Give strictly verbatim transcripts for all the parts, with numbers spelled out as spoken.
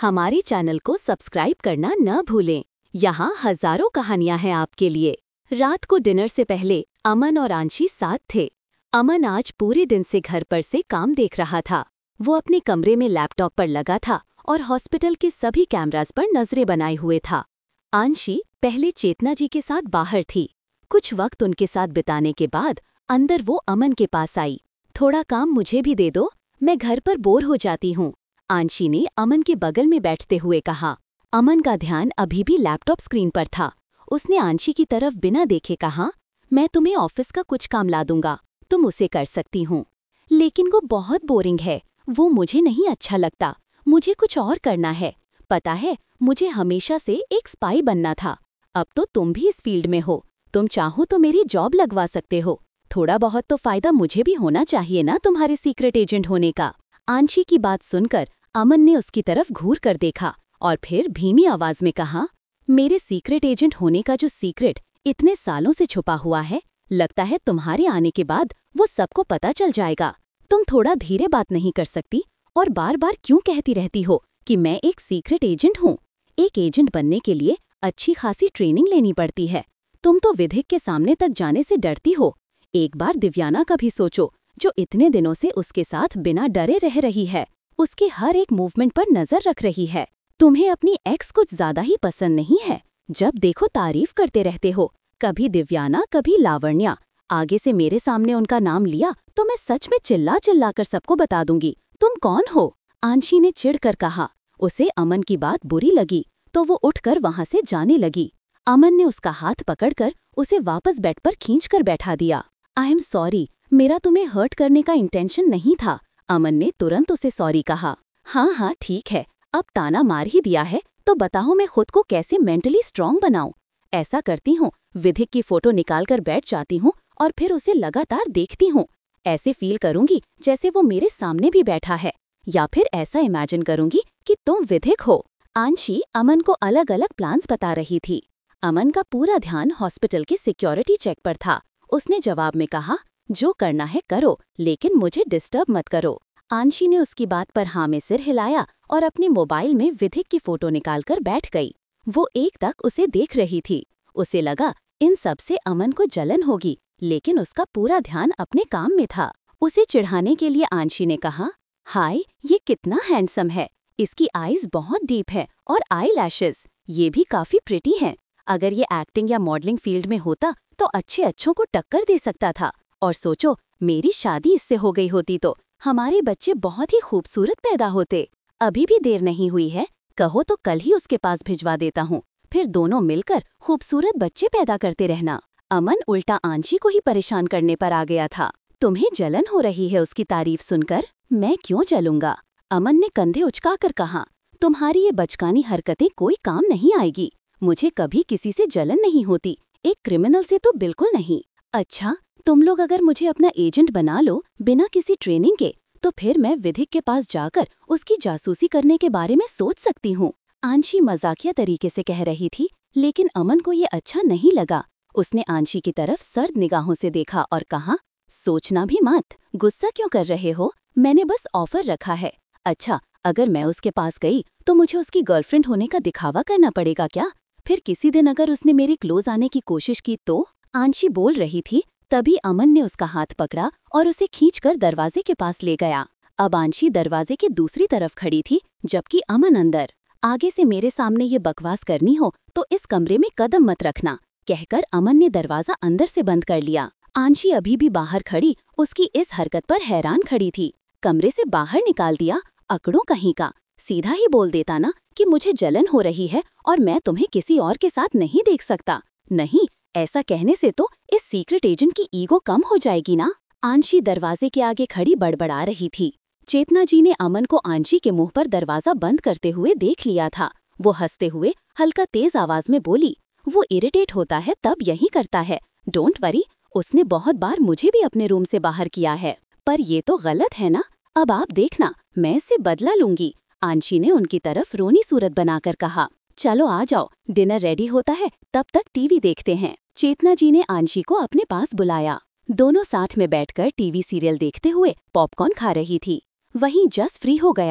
हमारे चैनल को सब्सक्राइब करना न भूलें। यहाँ हजारों कहानियां हैं आपके लिए। रात को डिनर से पहले अमन और आंशी साथ थे। अमन आज पूरे दिन से घर पर से काम देख रहा था। वो अपने कमरे में लैपटॉप पर लगा था और हॉस्पिटल के सभी कैमरास पर नजरें बनाए हुए था। आंशी पहले चेतना जी के साथ बाहर थी। कुछ वक्त उनके साथ बिताने के बाद अंदर वो अमन के पास आई। थोड़ा काम मुझे भी दे दो, मैं घर पर बोर हो जाती हूँ, आंशी ने अमन के बगल में बैठते हुए कहा। अमन का ध्यान अभी भी लैपटॉप स्क्रीन पर था। उसने आंशी की तरफ बिना देखे कहा, मैं तुम्हें ऑफिस का कुछ काम ला दूंगा, तुम उसे कर सकती हूँ। लेकिन वो बहुत बोरिंग है, वो मुझे नहीं अच्छा लगता, मुझे कुछ और करना है। पता है, मुझे हमेशा से एक स्पाई बनना था। अब तो तुम भी इस फील्ड में हो, तुम चाहो तो मेरी जॉब लगवा सकते हो। थोड़ा बहुत तो फायदा मुझे भी होना चाहिए ना तुम्हारे सीक्रेट एजेंट होने का। आंशी की बात सुनकर अमन ने उसकी तरफ घूर कर देखा और फिर धीमी आवाज में कहा, मेरे सीक्रेट एजेंट होने का जो सीक्रेट इतने सालों से छुपा हुआ है, लगता है तुम्हारे आने के बाद वो सबको पता चल जाएगा। तुम थोड़ा धीरे बात नहीं कर सकती और बार बार क्यों कहती रहती हो कि मैं एक सीक्रेट एजेंट हूँ? एक एजेंट बनने के लिए अच्छी खासी ट्रेनिंग लेनी पड़ती है। तुम तो विधिक के सामने तक जाने से डरती हो। एक बार दिव्याना का भी सोचो, जो इतने दिनों से उसके साथ बिना डरे रह रही है, उसके हर एक मूवमेंट पर नजर रख रही है। तुम्हें अपनी एक्स कुछ ज्यादा ही पसंद नहीं है। जब देखो तारीफ करते रहते हो, कभी दिव्याना कभी लावण्या। आगे से मेरे सामने उनका नाम लिया तो मैं सच में चिल्ला चिल्ला कर सबको बता दूंगी तुम कौन हो, आंशी ने चिढ़कर कहा। उसे अमन की बात बुरी लगी तो वो उठकर वहां से जाने लगी। अमन ने उसका हाथ पकड़कर उसे वापस बेड पर खींचकर बैठा दिया। आई एम सॉरी, मेरा तुम्हें हर्ट करने का इंटेंशन नहीं था, अमन ने तुरंत उसे सॉरी कहा। हाँ हाँ ठीक है, अब ताना मार ही दिया है तो बताओ मैं खुद को कैसे मेंटली स्ट्रांग बनाऊं। ऐसा करती हूँ, विधिक की फोटो निकालकर बैठ जाती हूँ और फिर उसे लगातार देखती हूँ। ऐसे फील करूंगी जैसे वो मेरे सामने भी बैठा है, या फिर ऐसा इमेजिन करूंगी कि तुम विधिक हो। आंशी अमन को अलग अलग प्लान्स बता रही थी। अमन का पूरा ध्यान हॉस्पिटल के सिक्योरिटी चेक पर था। उसने जवाब में कहा, जो करना है करो, लेकिन मुझे डिस्टर्ब मत करो। आंशी ने उसकी बात पर हाँ में सिर हिलाया और अपने मोबाइल में विधिक की फोटो निकालकर बैठ गई। वो एक तक उसे देख रही थी। उसे लगा इन सब से अमन को जलन होगी, लेकिन उसका पूरा ध्यान अपने काम में था। उसे चिढ़ाने के लिए आंशी ने कहा, हाय ये कितना हैंडसम है, इसकी आईज बहुत डीप है और आई लैशेस ये भी काफी प्रिटी हैं। अगर ये एक्टिंग या मॉडलिंग फील्ड में होता तो अच्छे अच्छों को टक्कर दे सकता था। और सोचो, मेरी शादी इससे हो गई होती तो हमारे बच्चे बहुत ही खूबसूरत पैदा होते। अभी भी देर नहीं हुई है, कहो तो कल ही उसके पास भिजवा देता हूँ, फिर दोनों मिलकर खूबसूरत बच्चे पैदा करते रहना। अमन उल्टा आंशी को ही परेशान करने पर आ गया था। तुम्हें जलन हो रही है उसकी तारीफ सुनकर? मैं क्यों जलूंगा, अमन ने कंधे उचकाकर कहा। तुम्हारी ये बचकानी हरकतें कोई काम नहीं आएगी। मुझे कभी किसी से जलन नहीं होती, एक क्रिमिनल से तो बिल्कुल नहीं। अच्छा, तुम लोग अगर मुझे अपना एजेंट बना लो बिना किसी ट्रेनिंग के, तो फिर मैं विधिक के पास जाकर उसकी जासूसी करने के बारे में सोच सकती हूँ, आंशी मजाकिया तरीके से कह रही थी। लेकिन अमन को ये अच्छा नहीं लगा। उसने आंशी की तरफ सर्द निगाहों से देखा और कहा, सोचना भी मत, गुस्सा क्यों कर रहे हो, मैंने बस ऑफर रखा है। अच्छा, अगर मैं उसके पास गई तो मुझे उसकी गर्लफ्रेंड होने का दिखावा करना पड़ेगा क्या? फिर किसी दिन अगर उसने मेरी क्लोज आने की कोशिश की तो? आंशी बोल रही थी, तभी अमन ने उसका हाथ पकड़ा और उसे खींचकर दरवाजे के पास ले गया। अब आंशी दरवाजे की दूसरी तरफ खड़ी थी, जबकि अमन अंदर। आगे से मेरे सामने ये बकवास करनी हो तो इस कमरे में कदम मत रखना, कहकर अमन ने दरवाजा अंदर से बंद कर लिया। आंशी अभी भी बाहर खड़ी उसकी इस हरकत पर हैरान खड़ी थी। कमरे से बाहर निकाल दिया, अकड़ों कहीं का। सीधा ही बोल देता ना कि मुझे जलन हो रही है और मैं तुम्हें किसी और के साथ नहीं देख सकता। नहीं, ऐसा कहने से तो इस सीक्रेट एजेंट की ईगो कम हो जाएगी ना। आंशी दरवाजे के आगे खड़ी बड़बड़ा रही थी। चेतना जी ने अमन को आंशी के मुंह पर दरवाजा बंद करते हुए देख लिया था। वो हंसते हुए हल्का तेज आवाज में बोली, वो इरिटेट होता है तब यही करता है, डोंट वरी, उसने बहुत बार मुझे भी अपने रूम से बाहर किया है, पर ये तो गलत है ना। अब आप देखना, मैं इससे बदला लूंगी, आंशी ने उनकी तरफ रोनी सूरत बनाकर कहा। चलो आ जाओ, डिनर रेडी होता है, तब तक टीवी देखते हैं। चेतना जी ने आंशी को अपने पास बुलाया। दोनों साथ में बैठकर टीवी सीरियल देखते हुए पॉपकॉर्न खा रही थी। वहीं जस फ्री हो गया था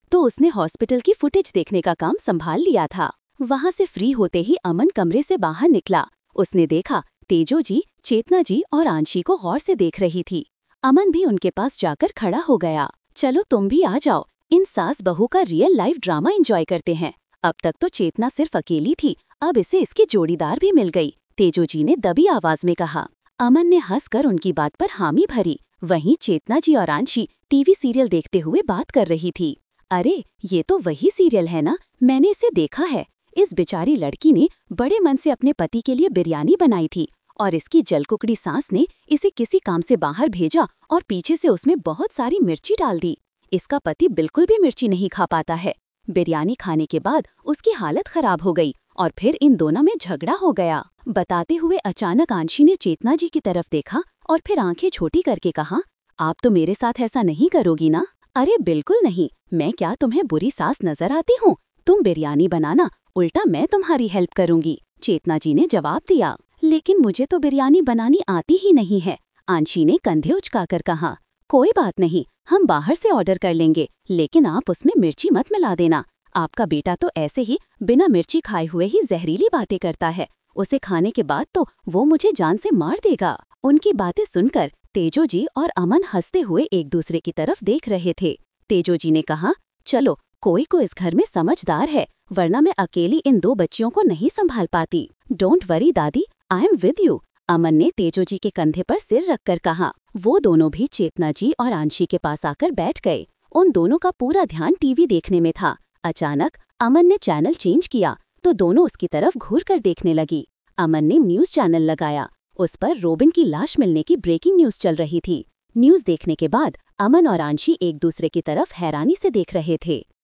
तो उसने हॉस्पिटल की फुटेज देखने का काम संभाल लिया था। वहाँ से फ्री होते ही अमन कमरे से बाहर निकला। उसने देखा तेजो जी, चेतना जी और आंशी को गौर से देख रही थी। अमन भी उनके पास जाकर खड़ा हो गया। चलो तुम भी आ जाओ, इन सास बहू का रियल लाइफ ड्रामा एंजॉय करते हैं। अब तक तो चेतना सिर्फ अकेली थी, अब इसे इसकी जोड़ीदार भी मिल गई, तेजो जी ने दबी आवाज में कहा। अमन ने हंसकर उनकी बात पर हामी भरी। वहीं चेतना जी और आंशी टीवी सीरियल देखते हुए बात कर रही थी। अरे ये तो वही सीरियल है ना, मैंने इसे देखा है। इस बेचारी लड़की ने बड़े मन से अपने पति के लिए बिरयानी बनाई थी और इसकी जलकुकड़ी सास ने इसे किसी काम से बाहर भेजा और पीछे से उसमें बहुत सारी मिर्ची डाल दी। इसका पति बिल्कुल भी मिर्ची नहीं खा पाता है। बिरयानी खाने के बाद उसकी हालत खराब हो गई और फिर इन दोनों में झगड़ा हो गया। बताते हुए अचानक आंशी ने चेतना जी की तरफ देखा और फिर आंखें छोटी करके कहा, आप तो मेरे साथ ऐसा नहीं करोगी ना? अरे बिल्कुल नहीं, मैं क्या तुम्हें बुरी सास नजर आती हूँ? तुम बिरयानी बनाना, उल्टा मैं तुम्हारी हेल्प करूंगी, चेतना जी ने जवाब दिया। लेकिन मुझे तो बिरयानी बनानी आती ही नहीं है, आंशी ने कंधे उचकाकर कहा। कोई बात नहीं, हम बाहर से ऑर्डर कर लेंगे, लेकिन आप उसमें मिर्ची मत मिला देना। आपका बेटा तो ऐसे ही बिना मिर्ची खाए हुए ही जहरीली बातें करता है, उसे खाने के बाद तो वो मुझे जान से मार देगा। उनकी बातें सुनकर तेजो जी और अमन हंसते हुए एक दूसरे की तरफ देख रहे थे। तेजो जी ने कहा, चलो कोई को इस घर में समझदार है, वरना मैं अकेली इन दो बच्चियों को नहीं संभाल पाती। डोंट वरी दादी, I am with you, Aman ने तेजो जी के कंधे पर सिर रखकर कहा। वो दोनों भी चेतना जी और आंशी के पास आकर बैठ गए। उन दोनों का पूरा ध्यान टीवी देखने में था। अचानक अमन ने चैनल चेंज किया तो दोनों उसकी तरफ घूर कर देखने लगी। अमन ने न्यूज चैनल लगाया। उस पर रोबिन की लाश मिलने की ब्रेकिंग न्यूज चल रही थी। न्यूज देखने के बाद अमन और आंशी एक दूसरे की तरफ हैरानी से देख रहे थे।